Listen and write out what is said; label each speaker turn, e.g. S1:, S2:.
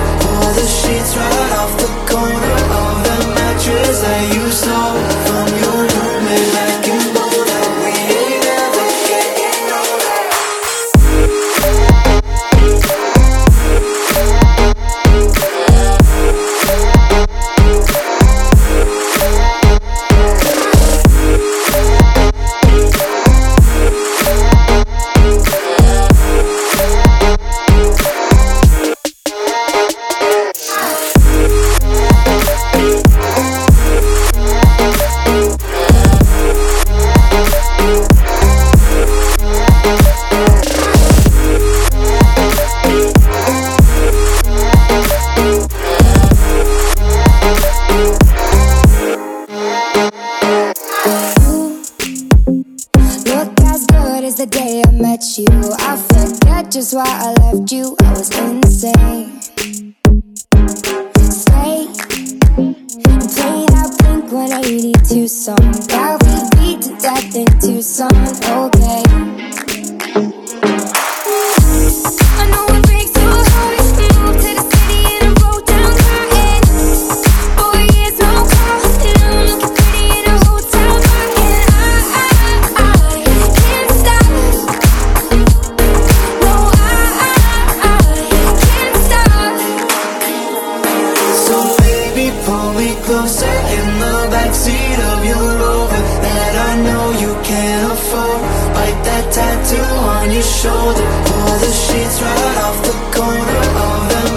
S1: Pull the sheets right off the corner of the mattress that you stole from your roommate back in Boulder. We ain't ever getting older.
S2: The day I met you, I forget just why I left you. I was insane. Stay and play that Blink-182 song. I'll be beat to death in Tucson. Okay. I know it breaks your heart. Moved to the city and I wrote down her head. 4 years, no call, and I'm looking pretty in a hotel room. And I can't stop. No, I can't stop.
S1: So baby, pull me closer in the backseat of your Rover that I know you can't afford. Bite that tattoo on your shoulder. Pull the sheets right off the corner of the